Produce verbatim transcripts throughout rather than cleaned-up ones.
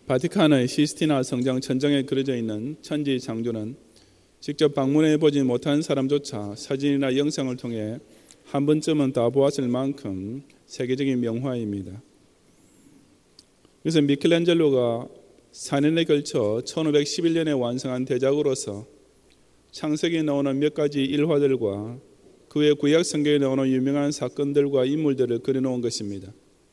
바티칸의 시스티나 성당 천장에 그려져 있는 천지 창조는 직접 방문해 보지 못한 사람조차 사진이나 영상을 통해 한 번쯤은 다 보았을 만큼 세계적인 명화입니다. 그래서 미켈란젤로가 사 년에 걸쳐 천오백십일 년에 완성한 대작으로서 창세기에 나오는 몇 가지 일화들과 그 외 구약 성경에 나오는 유명한 사건들과 인물들을 그려놓은 것입니다.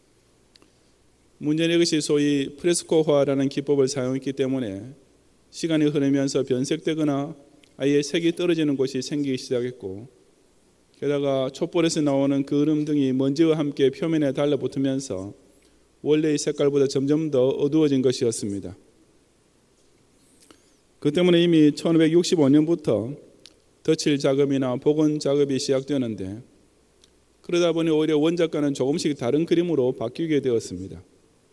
문제는 이것이 소위 프레스코화라는 기법을 사용했기 때문에 시간이 흐르면서 변색되거나 아예 색이 떨어지는 곳이 생기기 시작했고, 게다가 촛불에서 나오는 그 얼음 등이 먼지와 함께 표면에 달라붙으면서 원래의 색깔보다 점점 더 어두워진 것이었습니다. 그 때문에 이미 천오백육십오 년부터 덧칠 작업이나 복원 작업이 시작되었는데, 그러다 보니 오히려 원작과는 조금씩 다른 그림으로 바뀌게 되었습니다.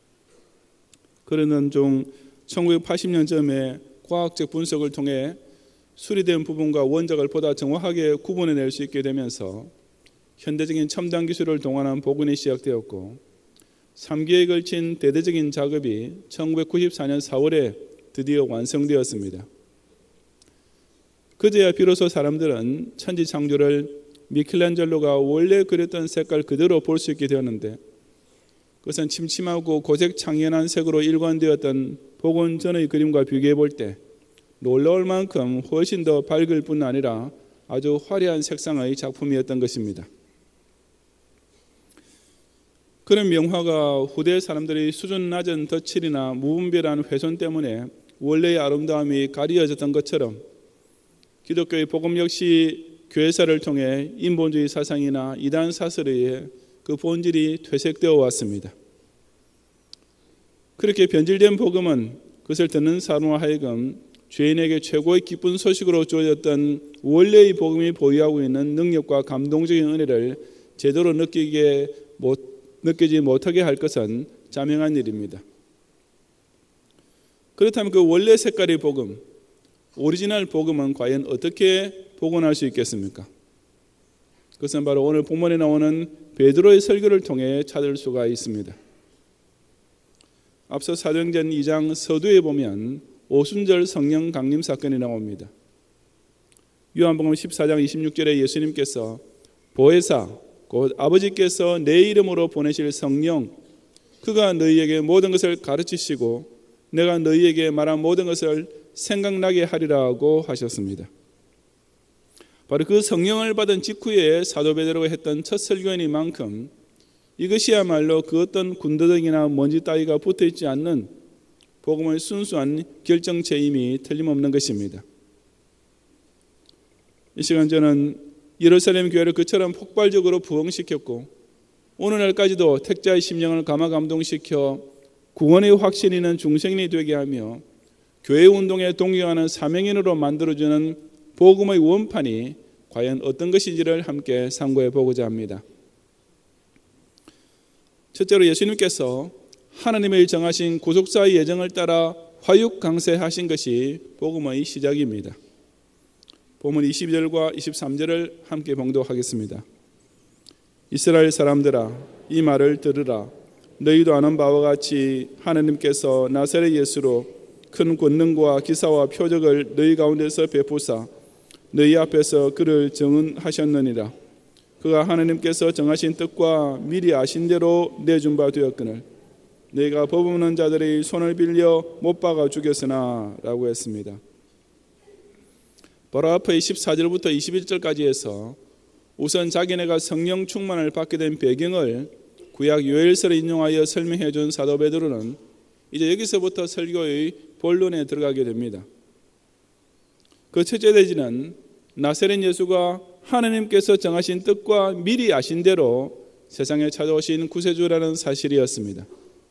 그러는 중 천구백팔십 년쯤에 과학적 분석을 통해 수리된 부분과 원작을 보다 정확하게 구분해낼 수 있게 되면서 현대적인 첨단 기술을 동원한 복원이 시작되었고, 삼 기에 걸친 대대적인 작업이 천구백구십사 년 사월에 드디어 완성되었습니다. 그제야 비로소 사람들은 천지 창조를 미켈란젤로가 원래 그렸던 색깔 그대로 볼 수 있게 되었는데, 그것은 침침하고 고색 창연한 색으로 일관되었던 복원 전의 그림과 비교해 볼 때 놀라울 만큼 훨씬 더 밝을 뿐 아니라 아주 화려한 색상의 작품이었던 것입니다. 그런 명화가 후대 사람들이 수준 낮은 덧칠이나 무분별한 훼손 때문에 원래의 아름다움이 가려졌던 것처럼 기독교의 복음 역시 교회사를 통해 인본주의 사상이나 이단 사설에 의해 그 본질이 퇴색되어 왔습니다. 그렇게 변질된 복음은 그것을 듣는 사람과 하여금 죄인에게 최고의 기쁜 소식으로 주어졌던 원래의 복음이 보유하고 있는 능력과 감동적인 은혜를 제대로 느끼게 못, 느끼지 못하게 할 것은 자명한 일입니다. 그렇다면 그 원래 색깔의 복음, 오리지널 복음은 과연 어떻게 복원할 수 있겠습니까? 그것은 바로 오늘 본문에 나오는 베드로의 설교를 통해 찾을 수가 있습니다. 앞서 사도행전 이 장 서두에 보면 오순절 성령 강림 사건이 나옵니다. 요한복음 십사 장 이십육 절에 예수님께서 보혜사 곧 아버지께서 내 이름으로 보내실 성령, 그가 너희에게 모든 것을 가르치시고 내가 너희에게 말한 모든 것을 생각나게 하리라고 하셨습니다. 바로 그 성령을 받은 직후에 사도 베드로가 했던 첫 설교이니만큼 이것이야말로 그 어떤 군더더기나 먼지 따위가 붙어있지 않는 복음의 순수한 결정체임이 틀림없는 것입니다. 이 시간 저는 예루살렘 교회를 그처럼 폭발적으로 부흥시켰고 오늘날까지도 택자의 심령을 감화 감동시켜 구원의 확신 있는 중생이 되게 하며 교회 운동에 동요하는 사명인으로 만들어주는 복음의 원판이 과연 어떤 것인지를 함께 상고해 보고자 합니다. 첫째로 예수님께서 하나님의 정하신 구속사의 예정을 따라 화육강세하신 것이 복음의 시작입니다. 본문 이십이 절과 이십삼 절을 함께 봉독하겠습니다. 이스라엘 사람들아 이 말을 들으라. 너희도 아는 바와 같이 하나님께서 나사렛 예수로 큰 권능과 기사와 표적을 너희 가운데서 베푸사 너희 앞에서 그를 정언하셨느니라. 그가 하나님께서 정하신 뜻과 미리 아신 대로 내준 바 되었거늘 너희가 법 없는 자들의 손을 빌려 못 박아 죽였으나 라고 했습니다. 바로 앞에 십사 절부터 이십일 절까지 해서 우선 자기네가 성령 충만을 받게 된 배경을 구약 요엘서를 인용하여 설명해 준 사도 베드로는 이제 여기서부터 설교의 본론에 들어가게 됩니다. 그 첫째 대지는 나사렛 예수가 하나님께서 정하신 뜻과 미리 아신 대로 세상에 찾아오신 구세주라는 사실이었습니다.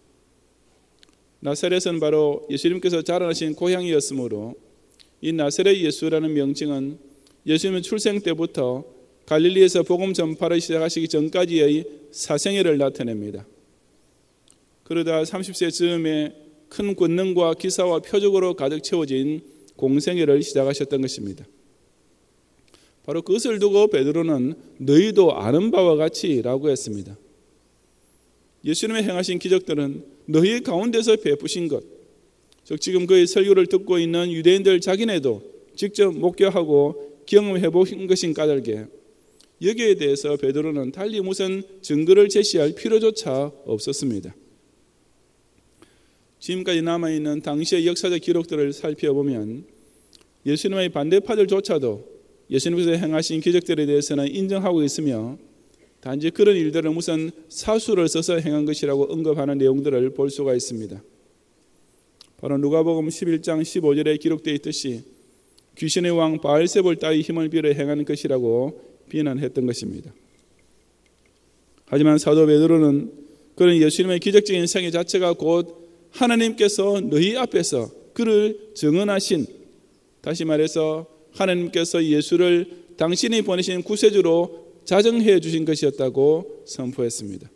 나사렛은 바로 예수님께서 자라나신 고향이었으므로 이 나사렛 예수라는 명칭은 예수님의 출생 때부터 갈릴리에서 복음 전파를 시작하시기 전까지의 사생애를 나타냅니다. 그러다 삼십 세 즈음에 큰 권능과 기사와 표적으로 가득 채워진 공생애를 시작하셨던 것입니다. 바로 그것을 두고 베드로는 너희도 아는 바와 같이 라고 했습니다. 예수님의 행하신 기적들은 너희 가운데서 베푸신 것, 즉 지금 그의 설교를 듣고 있는 유대인들 자기네도 직접 목격하고 경험해 본 것인 까닭에 여기에 대해서 베드로는 달리 무슨 증거를 제시할 필요조차 없었습니다. 지금까지 남아있는 당시의 역사적 기록들을 살펴보면 예수님의 반대파들조차도 예수님께서 행하신 기적들에 대해서는 인정하고 있으며 단지 그런 일들을 무슨 사수를 써서 행한 것이라고 언급하는 내용들을 볼 수가 있습니다. 바로 누가복음 십일 장 십오 절에 기록되어 있듯이 귀신의 왕 바알세볼 따위 힘을 빌어 행한 것이라고 비난했던 것입니다. 하지만 사도 베드로는 그런 예수님의 기적적인 생애 자체가 곧 하나님께서 너희 앞에서 그를 증언하신, 다시 말해서 하나님께서 예수를 당신이 보내신 구세주로 자정해 주신 것이었다고 선포했습니다.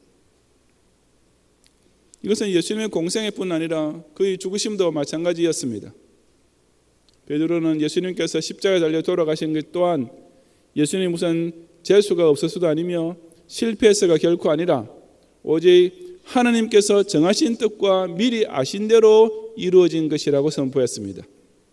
이것은 예수님의 공생애 뿐 아니라 그의 죽으심도 마찬가지였습니다. 베드로는 예수님께서 십자가에 달려 돌아가신 것 또한 예수님이 무슨 재수가 없어서도 아니며 실패해서가 결코 아니라 오직 하나님께서 정하신 뜻과 미리 아신 대로 이루어진 것이라고 선포했습니다.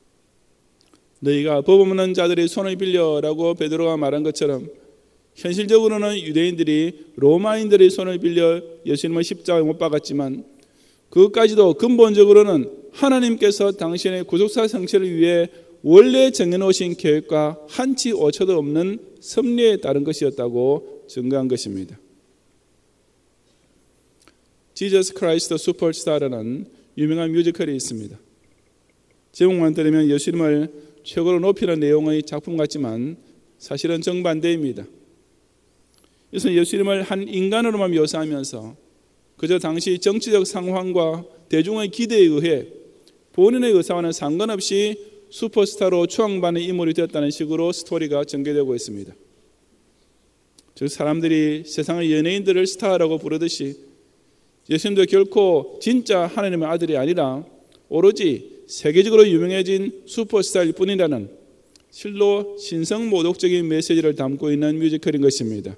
너희가 법 없는 자들의 손을 빌려라고 베드로가 말한 것처럼 현실적으로는 유대인들이 로마인들의 손을 빌려 예수님을 십자가에 못 박았지만 그것까지도 근본적으로는 하나님께서 당신의 구속사 성취를 위해 원래 정해놓으신 계획과 한치 오차도 없는 섭리에 따른 것이었다고 증거한 것입니다. 지저스 크라이스트 슈퍼스타라는 유명한 뮤지컬이 있습니다. 제목만 들으면 예수님을 최고로 높이는 내용의 작품 같지만 사실은 정반대입니다. 이것은 예수님을 한 인간으로만 묘사하면서 그저 당시 정치적 상황과 대중의 기대에 의해 본인의 의사와는 상관없이 슈퍼스타로 추앙받는 인물이 되었다는 식으로 스토리가 전개되고 있습니다. 즉 사람들이 세상의 연예인들을 스타라고 부르듯이 예수님도 결코 진짜 하나님의 아들이 아니라 오로지 세계적으로 유명해진 슈퍼스타일 뿐이라는 실로 신성모독적인 메시지를 담고 있는 뮤지컬인 것입니다.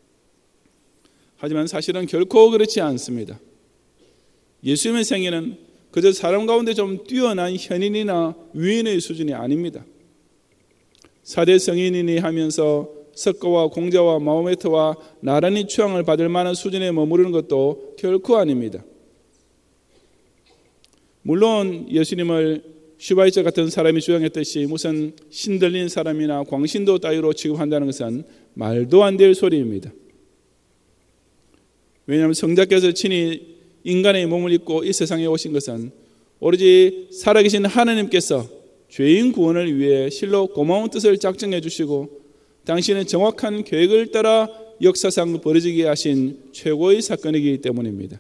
하지만 사실은 결코 그렇지 않습니다. 예수님의 생애는 그저 사람 가운데 좀 뛰어난 현인이나 위인의 수준이 아닙니다. 사대 성인이니 하면서 석가와 공자와 마호메트와 나란히 추앙을 받을 만한 수준에 머무르는 것도 결코 아닙니다. 물론 예수님을 슈바이처 같은 사람이 주장했듯이 무슨 신들린 사람이나 광신도 따위로 취급한다는 것은 말도 안 될 소리입니다. 왜냐하면 성자께서 친히 인간의 몸을 입고 이 세상에 오신 것은 오로지 살아계신 하나님께서 죄인 구원을 위해 실로 고마운 뜻을 작정해 주시고 당신의 정확한 계획을 따라 역사상 벌어지게 하신 최고의 사건이기 때문입니다.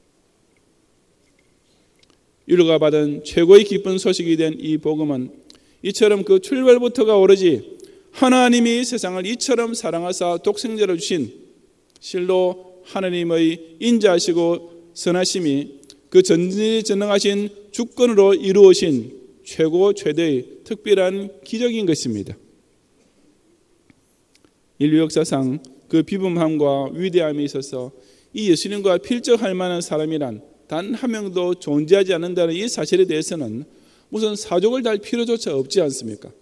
인류가 받은 최고의 기쁜 소식이 된 이 복음은 이처럼 그 출발부터가 오로지 하나님이 세상을 이처럼 사랑하사 독생자를 주신 실로 하나님의 인자하시고 선하심이 그 전지전능하신 주권으로 이루어진 최고 최대의 특별한 기적인 것입니다. 인류 역사상 그 비범함과 위대함에 있어서 이 예수님과 필적할 만한 사람이란 단 한 명도 존재하지 않는다는 이 사실에 대해서는 무슨 사족을 달 필요조차 없지 않습니까?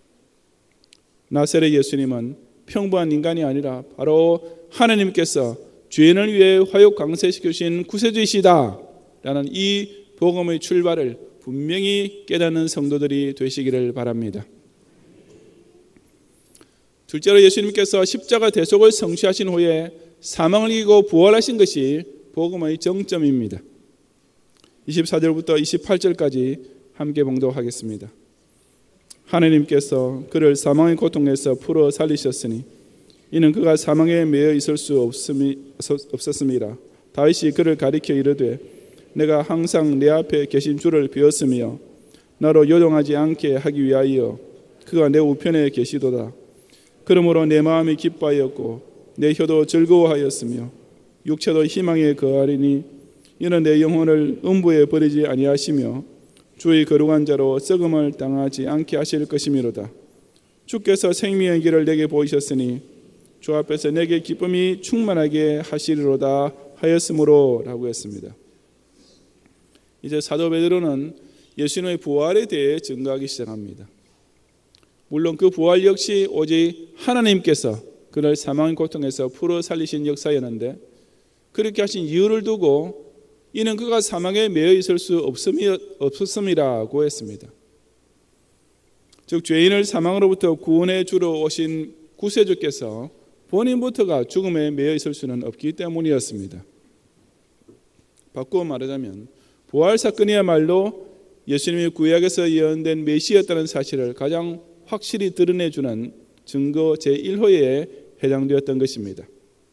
나사렛 예수님은 평범한 인간이 아니라 바로 하나님께서 죄인을 위해 화육 강세시키신 구세주이시다 라는 이 복음의 출발을 분명히 깨닫는 성도들이 되시기를 바랍니다. 둘째로 예수님께서 십자가 대속을 성취하신 후에 사망을 이기고 부활하신 것이 복음의 정점입니다. 이십사 절부터 이십팔 절까지 함께 봉독하겠습니다. 하나님께서 그를 사망의 고통에서 풀어 살리셨으니 이는 그가 사망에 매여 있을 수 없었음이라. 다윗이 그를 가리켜 이르되 내가 항상 내 앞에 계신 주를 비었으며 나로 요동하지 않게 하기 위하여 그가 내 우편에 계시도다. 그러므로 내 마음이 기뻐하였고 내 혀도 즐거워하였으며 육체도 희망에 거하리니 이는 내 영혼을 음부에 버리지 아니하시며 주의 거룩한 자로 썩음을 당하지 않게 하실 것이미로다. 주께서 생명의 길을 내게 보이셨으니 주 앞에서 내게 기쁨이 충만하게 하시리로다 하였으므로 라고 했습니다. 이제 사도 베드로는 예수님의 부활에 대해 증거하기 시작합니다. 물론 그 부활 역시 오직 하나님께서 그를 사망의 고통에서 풀어 살리신 역사였는데, 그렇게 하신 이유를 두고 이는 그가 사망에 매여 있을 수 없었음이라고 했습니다. 즉 죄인을 사망으로부터 구원해 주러 오신 구세주께서 본인부터가 죽음에 매여 있을 수는 없기 때문이었습니다. 바꾸어 말하자면 부활 사건이야말로 예수님이 구약에서 예언된 메시아였다는 사실을 가장 확실히 드러내주는 증거 제일 호에 해당되었던 것입니다.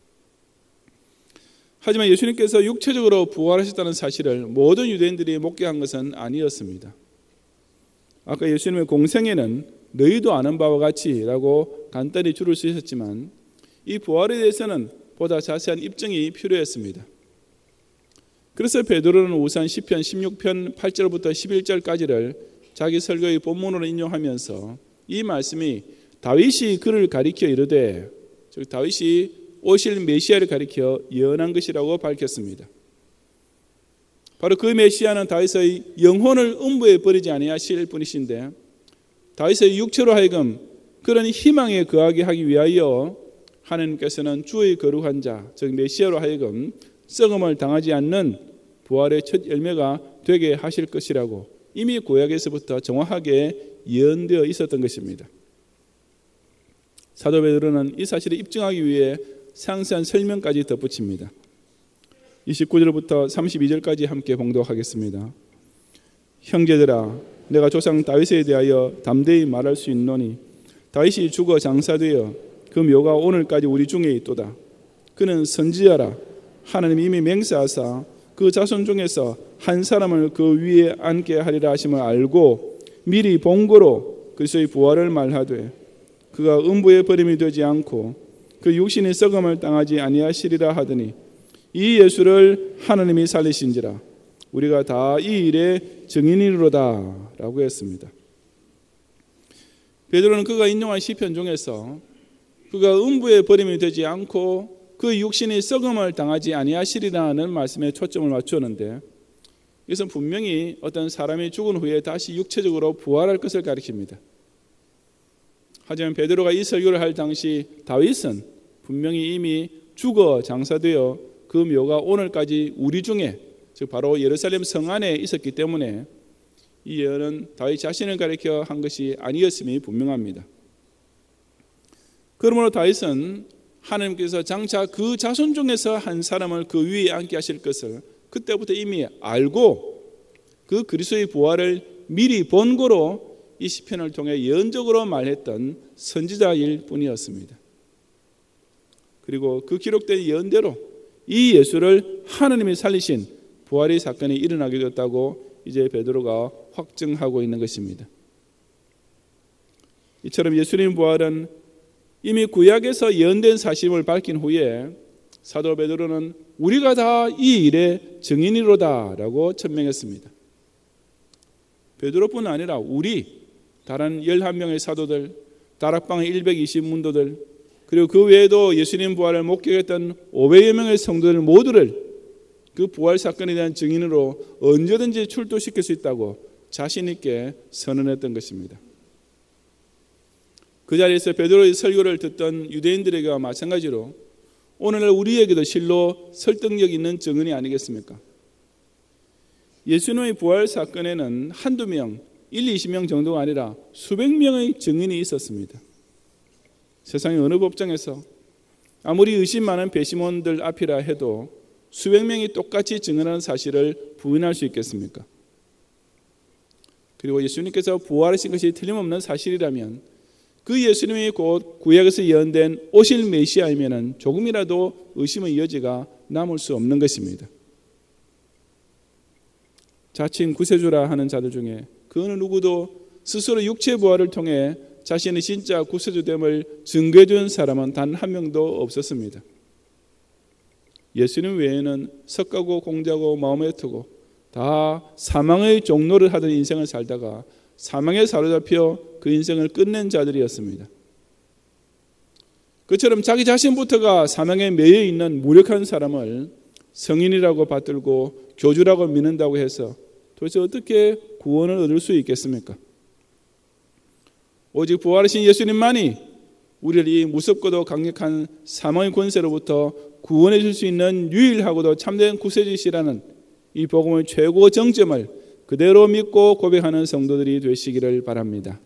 하지만 예수님께서 육체적으로 부활하셨다는 사실을 모든 유대인들이 목격한 것은 아니었습니다. 아까 예수님의 공생애는 너희도 아는 바와 같이 라고 간단히 줄을 수 있었지만 이 부활에 대해서는 보다 자세한 입증이 필요했습니다. 그래서 베드로는 우선 시편 십육 편 팔 절부터 십일 절까지를 자기 설교의 본문으로 인용하면서 이 말씀이 다윗이 그를 가리켜 이르되, 즉 다윗이 오실 메시아를 가리켜 예언한 것이라고 밝혔습니다. 바로 그 메시아는 다윗의 영혼을 음부에 버리지 아니하실 분이신데, 다윗의 육체로 하여금 그런 희망에 거하게 하기 위하여 하나님께서는 주의 거룩한 자, 즉 메시아로 하여금 썩음을 당하지 않는 부활의 첫 열매가 되게 하실 것이라고 이미 구약에서부터 정확하게 예언되어 있었던 것입니다. 사도 베드로는 이 사실을 입증하기 위해 상세한 설명까지 덧붙입니다. 이십구 절부터 삼십이 절까지 함께 봉독하겠습니다. 형제들아, 내가 조상 다윗에 대하여 담대히 말할 수 있노니 다윗이 죽어 장사되어 그 묘가 오늘까지 우리 중에 있도다. 그는 선지자라. 하나님이 이미 맹세하사 그 자손 중에서 한 사람을 그 위에 앉게 하리라 하심을 알고 미리 본고로 그리스도의 부활을 말하되, 그가 음부에 버림이 되지 않고 그 육신이 썩음을 당하지 아니하시리라 하더니 이 예수를 하나님이 살리신지라. 우리가 다 이 일의 증인이로다 라고 했습니다. 베드로는 그가 인용한 시편 중에서 그가 음부에 버림이 되지 않고 그 육신이 썩음을 당하지 아니하시리라는 말씀에 초점을 맞추었는데, 이것은 분명히 어떤 사람이 죽은 후에 다시 육체적으로 부활할 것을 가리킵니다. 하지만 베드로가 이 설교를 할 당시 다윗은 분명히 이미 죽어 장사되어 그 묘가 오늘까지 우리 중에, 즉 바로 예루살렘 성 안에 있었기 때문에 이 예언은 다윗 자신을 가리켜 한 것이 아니었음이 분명합니다. 그러므로 다윗은 하나님께서 장차 그 자손 중에서 한 사람을 그 위에 앉게 하실 것을 그때부터 이미 알고 그 그리스도의 부활을 미리 본고로 이 시편을 통해 예언적으로 말했던 선지자일 뿐이었습니다. 그리고 그 기록된 예언대로 이 예수를 하나님이 살리신 부활의 사건이 일어나게 되었다고 이제 베드로가 확증하고 있는 것입니다. 이처럼 예수님 부활은 이미 구약에서 예언된 사실을 밝힌 후에 사도 베드로는 우리가 다 이 일의 증인이로다 라고 천명했습니다. 베드로뿐 아니라 우리 다른 열한 명의 사도들, 다락방의 일백이십 문도들, 그리고 그 외에도 예수님 부활을 목격했던 오백여 명의 성도들 모두를 그 부활 사건에 대한 증인으로 언제든지 출두시킬 수 있다고 자신 있게 선언했던 것입니다. 그 자리에서 베드로의 설교를 듣던 유대인들에게와 마찬가지로 오늘날 우리에게도 실로 설득력 있는 증언이 아니겠습니까? 예수님의 부활 사건에는 한두 명, 일, 이십 명 정도가 아니라 수백 명의 증인이 있었습니다. 세상의 어느 법정에서 아무리 의심 많은 배심원들 앞이라 해도 수백 명이 똑같이 증언하는 사실을 부인할 수 있겠습니까? 그리고 예수님께서 부활하신 것이 틀림없는 사실이라면 그 예수님이 곧 구약에서 예언된 오실 메시아이면 조금이라도 의심의 여지가 남을 수 없는 것입니다. 자칭 구세주라 하는 자들 중에 그 어느 누구도 스스로 육체 부활을 통해 자신의 진짜 구세주됨을 증거해 준 사람은 단 한 명도 없었습니다. 예수님 외에는 석가고 공자고 마음에 트고 다 사망의 종로를 하던 인생을 살다가 사망에 사로잡혀 그 인생을 끝낸 자들이었습니다. 그처럼 자기 자신부터가 사망에 매여 있는 무력한 사람을 성인이라고 받들고 교주라고 믿는다고 해서 도대체 어떻게 구원을 얻을 수 있겠습니까? 오직 부활하신 예수님만이 우리를 이 무섭고도 강력한 사망의 권세로부터 구원해 줄 수 있는 유일하고도 참된 구세주시라는 이 복음의 최고 정점을 그대로 믿고 고백하는 성도들이 되시기를 바랍니다.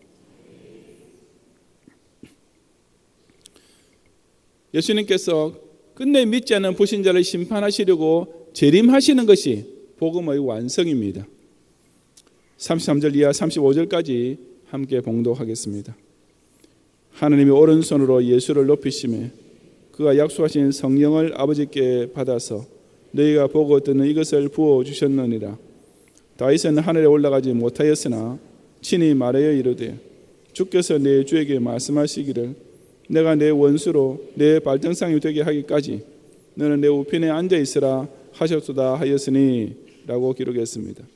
예수님께서 끝내 믿지 않는 불신자를 심판하시려고 재림하시는 것이 복음의 완성입니다. 삼십삼 절 이하 삼십오 절까지 함께 봉독하겠습니다. 하나님이 오른손으로 예수를 높이시매 그가 약속하신 성령을 아버지께 받아서 너희가 보고 듣는 이것을 부어주셨느니라. 다윗은 하늘에 올라가지 못하였으나 친히 말하여 이르되 주께서 내 주에게 말씀하시기를 내가 내 원수로 내 발등상이 되게 하기까지 너는 내 우편에 앉아 있으라 하셨도다 하였으니 라고 기록했습니다.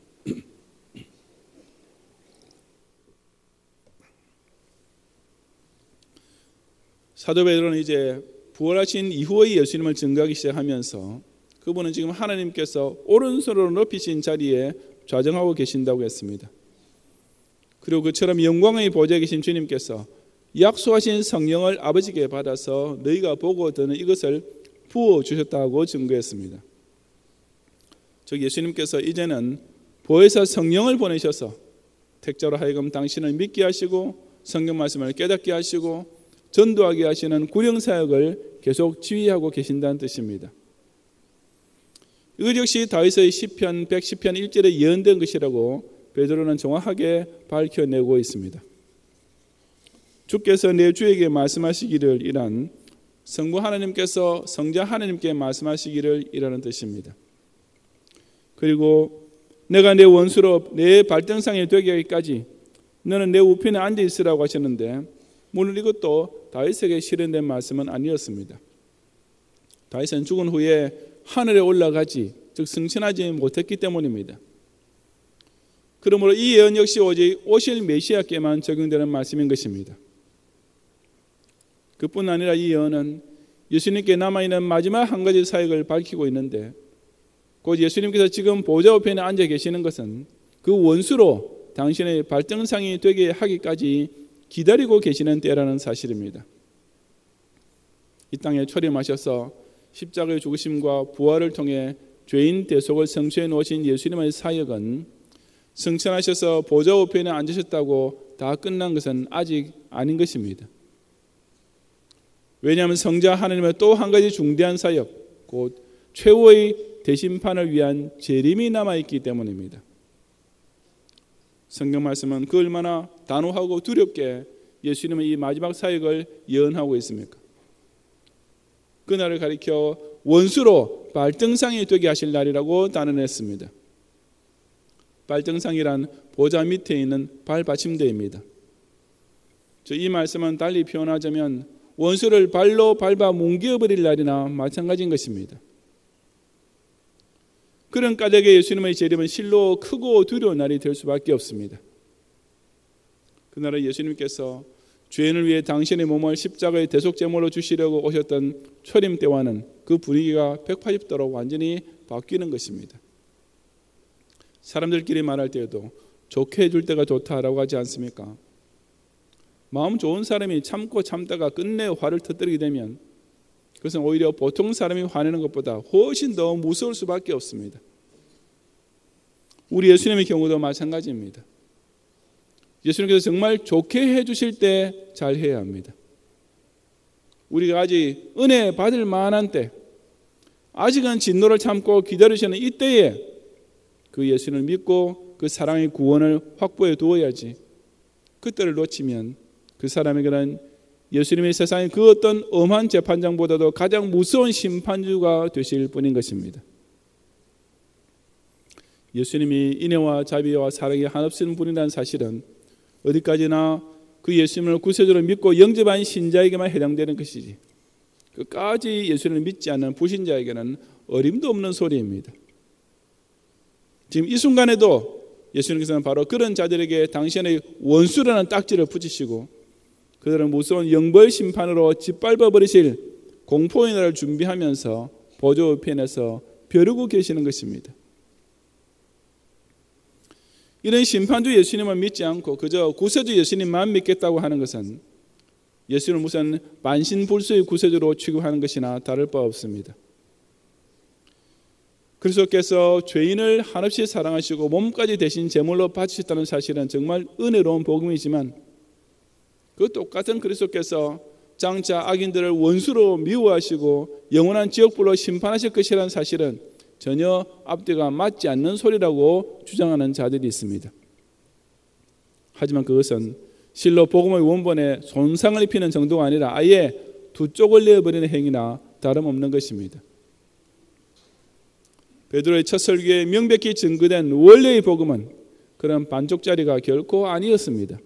사도 베드로는 이제 부활하신 이후의 예수님을 증거하기 시작하면서 그분은 지금 하나님께서 오른손으로 높이신 자리에 좌정하고 계신다고 했습니다. 그리고 그처럼 영광의 보좌에 계신 주님께서 약속하신 성령을 아버지께 받아서 너희가 보고 듣는 이것을 부어주셨다고 증거했습니다. 즉 예수님께서 이제는 보혜사 성령을 보내셔서 택자로 하여금 당신을 믿게 하시고 성경 말씀을 깨닫게 하시고 전도하게 하시는 구령사역을 계속 지휘하고 계신다는 뜻입니다. 이것 역시 다윗의 시편 백십 편 일 절에 예언된 것이라고 베드로는 정확하게 밝혀내고 있습니다. 주께서 내 주에게 말씀하시기를 이란 성부 하나님께서 성자 하나님께 말씀하시기를 이라는 뜻입니다. 그리고 내가 내 원수로 내 발등상에 되게 하기까지 너는 내 우편에 앉아 있으라고 하셨는데 물론 이것도 다윗에게 실현된 말씀은 아니었습니다. 다윗은 죽은 후에 하늘에 올라가지 즉 승천하지 못했기 때문입니다. 그러므로 이 예언 역시 오직 오실 메시아께만 적용되는 말씀인 것입니다. 그뿐 아니라 이 예언은 예수님께 남아있는 마지막 한 가지 사역을 밝히고 있는데 곧 예수님께서 지금 보좌 우편에 앉아 계시는 것은 그 원수로 당신의 발등상이 되게 하기까지 기다리고 계시는 때라는 사실입니다. 이 땅에 초림하셔서 십자가의 죽으심과 부활을 통해 죄인 대속을 성취해 놓으신 예수님의 사역은 승천하셔서 보좌 우편에 앉으셨다고 다 끝난 것은 아직 아닌 것입니다. 왜냐하면 성자 하나님의 또 한 가지 중대한 사역, 곧 최후의 대심판을 위한 재림이 남아있기 때문입니다. 성경 말씀은 그 얼마나 단호하고 두렵게 예수님의 이 마지막 사역을 예언하고 있습니까? 그날을 가리켜 원수로 발등상이 되게 하실 날이라고 단언했습니다. 발등상이란 보좌 밑에 있는 발받침대입니다. 이 말씀은 달리 표현하자면 원수를 발로 밟아 뭉개어버릴 날이나 마찬가지인 것입니다. 그런 까닭에 예수님의 재림은 실로 크고 두려운 날이 될 수밖에 없습니다. 그날은 예수님께서 죄인을 위해 당신의 몸을 십자가의 대속제물로 주시려고 오셨던 초림 때와는 그 분위기가 백팔십 도로 완전히 바뀌는 것입니다. 사람들끼리 말할 때에도 좋게 해줄 때가 좋다라고 하지 않습니까? 마음 좋은 사람이 참고 참다가 끝내 화를 터뜨리게 되면 그것은 오히려 보통 사람이 화내는 것보다 훨씬 더 무서울 수밖에 없습니다. 우리 예수님의 경우도 마찬가지입니다. 예수님께서 정말 좋게 해주실 때 잘 해야 합니다. 우리가 아직 은혜 받을 만한 때, 아직은 진노를 참고 기다리시는 이때에 그 예수님을 믿고 그 사랑의 구원을 확보해 두어야지, 그때를 놓치면 그 사람에게는 예수님의 세상의 그 어떤 엄한 재판장보다도 가장 무서운 심판주가 되실 뿐인 것입니다. 예수님이 인애와 자비와 사랑이 한없는 분이라는 사실은 어디까지나 그 예수님을 구세주로 믿고 영접한 신자에게만 해당되는 것이지 끝까지 예수님을 믿지 않는 불신자에게는 어림도 없는 소리입니다. 지금 이 순간에도 예수님께서는 바로 그런 자들에게 당신의 원수라는 딱지를 붙이시고 그들은 무서운 영벌 심판으로 짓밟아 버리실 공포의 날을 준비하면서 보좌 우편에서 벼르고 계시는 것입니다. 이런 심판주 예수님을 믿지 않고 그저 구세주 예수님만 믿겠다고 하는 것은 예수님을 무슨 만신불수의 구세주로 취급하는 것이나 다를 바 없습니다. 그리스도께서 죄인을 한없이 사랑하시고 몸까지 대신 제물로 바치셨다는 사실은 정말 은혜로운 복음이지만 그 똑같은 그리스도께서 장차 악인들을 원수로 미워하시고 영원한 지옥불로 심판하실 것이라는 사실은 전혀 앞뒤가 맞지 않는 소리라고 주장하는 자들이 있습니다. 하지만 그것은 실로 복음의 원본에 손상을 입히는 정도가 아니라 아예 두 쪽을 내어버리는 행위나 다름없는 것입니다. 베드로의 첫 설교에 명백히 증거된 원래의 복음은 그런 반쪽짜리가 결코 아니었습니다.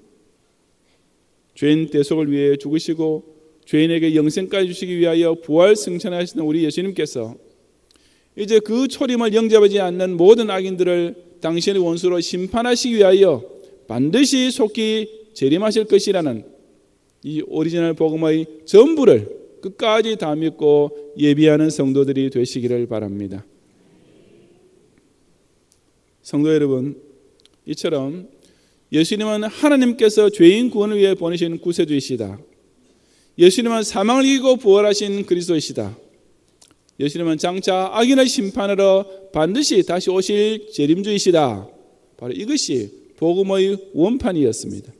죄인 대속을 위해 죽으시고 죄인에게 영생까지 주시기 위하여 부활 승천하시는 우리 예수님께서 이제 그 초림을 영접하지 않는 모든 악인들을 당신의 원수로 심판하시기 위하여 반드시 속히 재림하실 것이라는 이 오리지널 복음의 전부를 끝까지 다 믿고 예비하는 성도들이 되시기를 바랍니다. 성도 여러분, 이처럼 예수님은 하나님께서 죄인 구원을 위해 보내신 구세주이시다. 예수님은 사망을 이기고 부활하신 그리스도이시다. 예수님은 장차 악인을 심판하러 반드시 다시 오실 재림주이시다. 바로 이것이 복음의 원판이었습니다.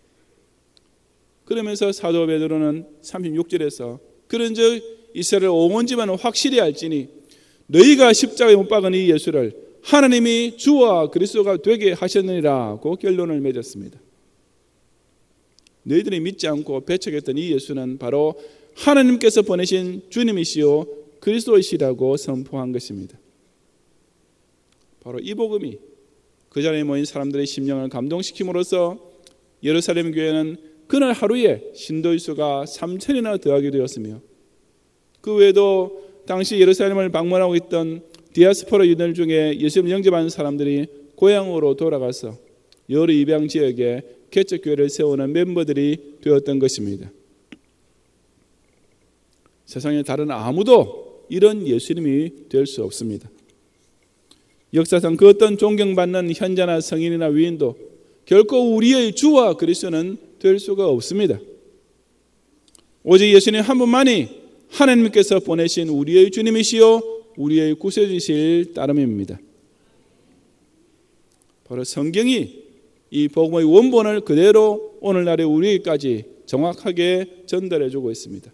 그러면서 사도 베드로는 삼십육 절에서 그런즉 이스라엘 온 집안은 확실히 알지니 너희가 십자가에 못 박은 이 예수를 하나님이 주와 그리스도가 되게 하셨느니라고 결론을 맺었습니다. 너희들이 믿지 않고 배척했던 이 예수는 바로 하나님께서 보내신 주님이시요 그리스도이시라고 선포한 것입니다. 바로 이 복음이 그 자리에 모인 사람들의 심령을 감동시킴으로써 예루살렘 교회는 그날 하루에 신도의 수가 삼천이나 더하게 되었으며 그 외에도 당시 예루살렘을 방문하고 있던 디아스포라 유대인 중에 예수님을 영접하는 사람들이 고향으로 돌아가서 여러 입양 지역에 개척교회를 세우는 멤버들이 되었던 것입니다. 세상에 다른 아무도 이런 예수님이 될 수 없습니다. 역사상 그 어떤 존경받는 현자나 성인이나 위인도 결코 우리의 주와 그리스도는 될 수가 없습니다. 오직 예수님 한 분만이 하나님께서 보내신 우리의 주님이시요 우리의 구세주이실 따름입니다. 바로 성경이 이 복음의 원본을 그대로 오늘날의 우리에게까지 정확하게 전달해주고 있습니다.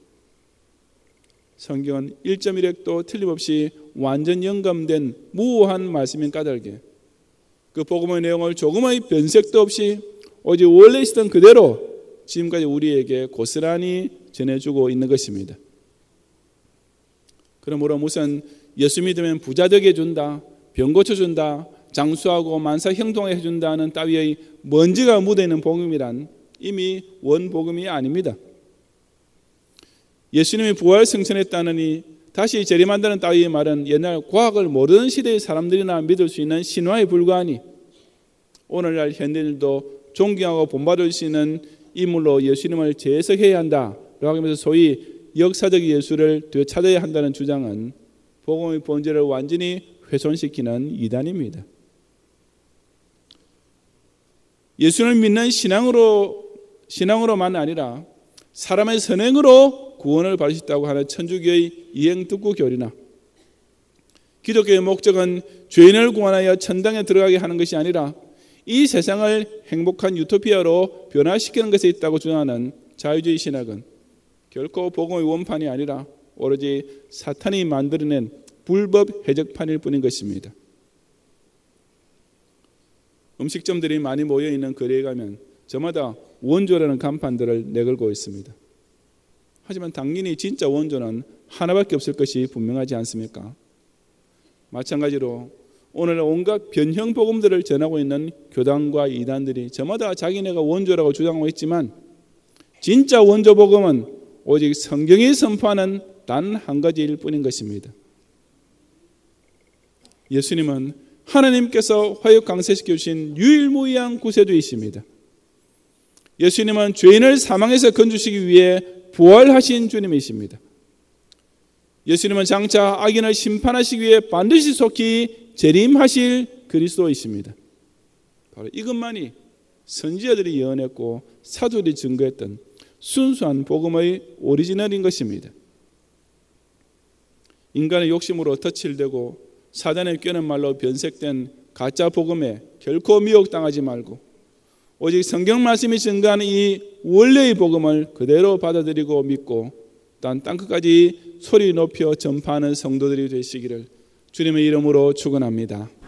성경은 일 점 일 획도 틀림없이 완전 영감된 무오한 말씀인 까닭에 그 복음의 내용을 조금의 변색도 없이 오직 원래 있었던 그대로 지금까지 우리에게 고스란히 전해주고 있는 것입니다. 그러므로 무슨 예수 믿으면 부자 되게 해준다, 병 고쳐준다, 장수하고 만사 형통해 준다는 따위의 먼지가 묻어있는 복음이란 이미 원복음이 아닙니다. 예수님이 부활 승천했다느니 다시 재림한다는 따위의 말은 옛날 과학을 모르는 시대의 사람들이나 믿을 수 있는 신화에 불과하니 오늘날 현대인들도 존경하고 본받을 수 있는 인물로 예수님을 재해석해야 한다라고 하면서 소위 역사적 예수를 되찾아야 한다는 주장은 복음의 본질을 완전히 훼손시키는 이단입니다. 예수를 믿는 신앙으로, 신앙으로만 아니라 사람의 선행으로 구원을 받으셨다고 하는 천주교의 이행특구 교리나 기독교의 목적은 죄인을 구원하여 천당에 들어가게 하는 것이 아니라 이 세상을 행복한 유토피아로 변화시키는 것에 있다고 주장하는 자유주의 신학은 결코 복음의 원판이 아니라 오로지 사탄이 만들어낸 불법 해적판일 뿐인 것입니다. 음식점들이 많이 모여있는 거리에 가면 저마다 원조라는 간판들을 내걸고 있습니다. 하지만 당연히 진짜 원조는 하나밖에 없을 것이 분명하지 않습니까? 마찬가지로 오늘 온갖 변형 복음들을 전하고 있는 교단과 이단들이 저마다 자기네가 원조라고 주장하고 있지만 진짜 원조 복음은 오직 성경이 선포하는 단 한 가지일 뿐인 것입니다. 예수님은 하나님께서 화육 강세시켜 주신 유일무이한 구세주이십니다. 예수님은 죄인을 사망에서 건주시기 위해 부활하신 주님이십니다. 예수님은 장차 악인을 심판하시기 위해 반드시 속히 재림하실 그리스도이십니다. 바로 이것만이 선지자들이 예언했고 사도들이 증거했던 순수한 복음의 오리지널인 것입니다. 인간의 욕심으로 덧칠되고 사단의 꾀는 말로 변색된 가짜 복음에 결코 미혹당하지 말고 오직 성경 말씀이 증거하는 이 원래의 복음을 그대로 받아들이고 믿고 또한 땅끝까지 소리 높여 전파하는 성도들이 되시기를 주님의 이름으로 축원합니다.